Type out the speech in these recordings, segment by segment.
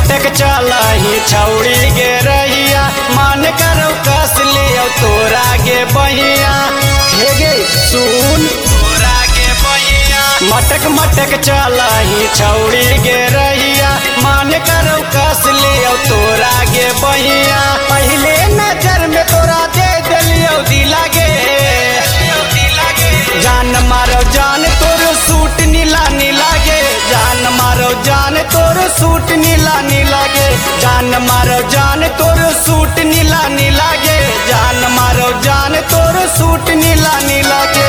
मटक चलही छौड़ी गे रहिया, मान करो कस लियो तोरा गे बहिया। हे गे सुन तोरा गे बहिया, मटक मटक चलही छौड़ी गे रहिया, मान करो कस लियो तोरा गे बहिया। पहले नजर में तोरा दे दिलियो दिला गे, जान मारो जान तोर सूट नीला नीला गे, जान मारो जान तोर सूट नीला नीला गे, जान मारो जान तोर सूट नीला नीला गे, जान मारो जान तोर सूट नीला नीला गे।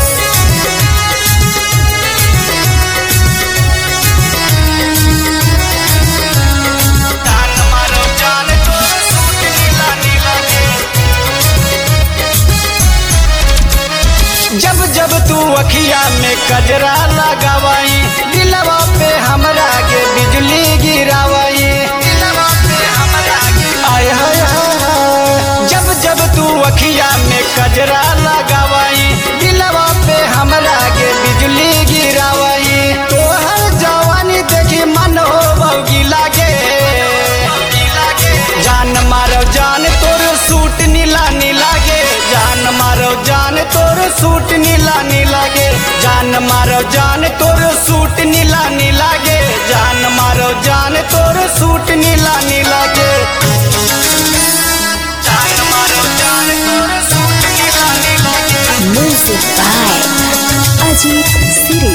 जब जब तू अखिया में कजरा लगावाई, दिलवा पे हमरा के बिजली गिरावाई, दिलवा पे हमरा के आय हाय हाय। जब जब तू अखिया में कजरा लगावाई, दिलवा पे हमरा के बिजली गिरावाई। तोहर जवानी देखी मन हो बगी लागे, जान मारो जान तोर सूट नीला नीला गे, जान मारो जान तोर सूट नीला नीला गे, जान मारो जान तोर सूट नीला नीला गे, जान मारो जान तोर सूट नीला नीला गे, जान मारो जान तोर सूट नीला नीला गे। Music by Ajit Siri.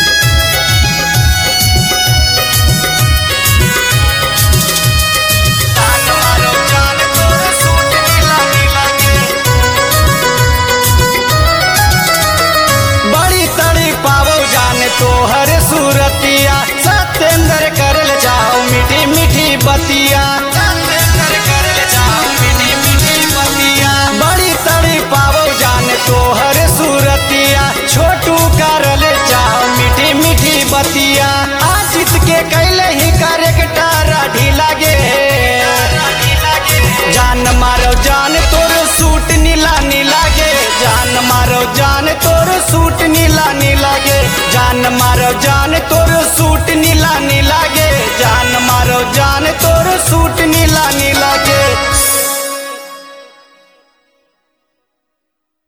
तोहर सूरतिया सत्येंद्र करल जाओ मीठी मीठी बतिया, सत्येंद्र करल जाओ मीठी मीठी बतिया। बड़ी तड़ी पावो जान तोहर सूरतिया, छोटू करल जाओ मीठी मीठी बतिया। आजित के कैले ही करेक्टर ढीला गे, जान मारो जान तोर सूट नीला नीला गे, जान मारो जान तोर सूट नीला नीला गे, जान मारो जान